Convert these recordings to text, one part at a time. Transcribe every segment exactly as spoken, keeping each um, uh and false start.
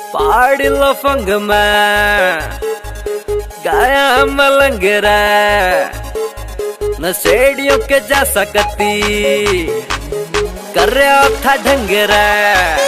पहाड़ी लफंग में गाया मलंग रे, नशेड़ियों के जैसा कती कर रहा था ढंग रे।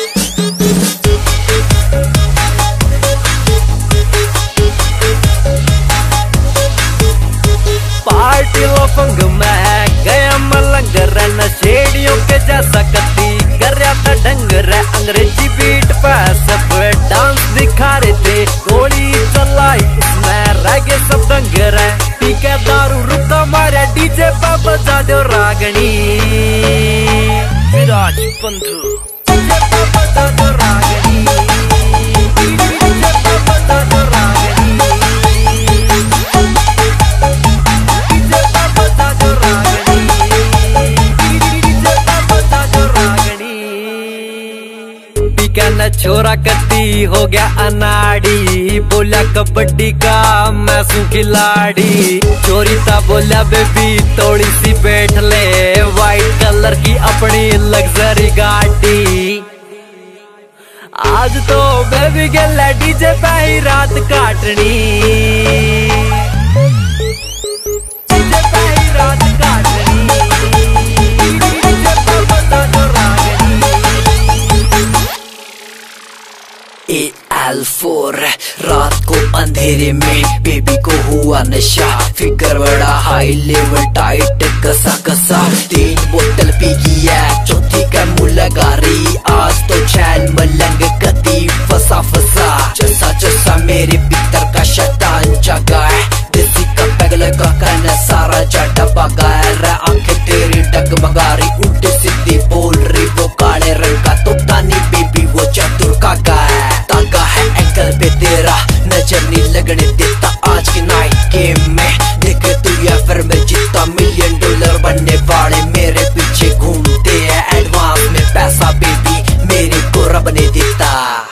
पार्टी लफंग में गया मलंग रे, नशेड़ियों के जैसा कती कर रहा था ढंग रे। अंग्रेजी बीट पे सब डांस दिखा रहे थे, गोली चलाई इसमें रह गए सब दंग रे। पी के दारू रुका मारे डीजे पे बजा दो रागनी, विराज बंधु डीजे पे बजा दो रागनी, डीजे पे बजा दो रागनी, डीजे पे बजा दो रागनी, डीजे पे बजा दो रागनी। बिकन छोरा कती हो गया अनाड़ी, बोला कबड्डी का मैं सू खिलाड़ी। चोरी था बोला बेबी थोड़ी सी बैठ ले, वाइट कलर की अपनी लग्जरी गाड़ी। आज तो बेबी गला डीजे पे ही रात काटनी, डीजे पे ही रात काटनी, डीजे पे बजा दो रागनी। ए एल फोर रात को अंधेरे में बेबी को हुआ नशा, फिगर बड़ा हाई लेवल टाइट कसा कसा। तीन बोतल पी गया चौथी का मुँह लगा रही, आज तो चैन मलंग कती फसा फसा। जैसा जैसा मेरे भीतर का शैतान जगा है, देसी का पगल का कहना सारा जाटा बगा है। आंखें तेरी डगमगा रही उल्टी सीधी बोल रही, वो काले रंग का तो तानी बेबी वो चतुर का गाय तागा है एंकल पे तेरा, नजर नहीं लगने देता आज की नाइट गेम में। देख तू या फिर मैं जीता, मिलियन डॉलर बनने वाले मेरे पीछे घूमते हैं। एडवांस में पैसा बेबी मेरे को रब ने देता।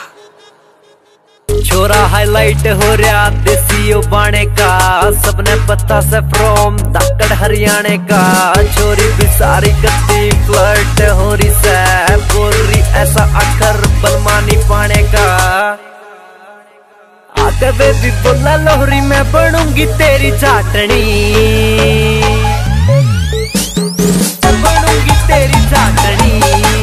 छोरा हाईलाइट हो रहा देसी बाणे का, सबने पता से फ्रॉम दाकड़ हरियाणे का। छोरी भी सारी कत्ती फ्लर्ट हो रही से, बोल रही ऐसा अखर बलमानी पाने का। आगे बेबी बोला लोहरी मैं बनूंगी तेरी चाटनी, बनूंगी तेरी चाटनी।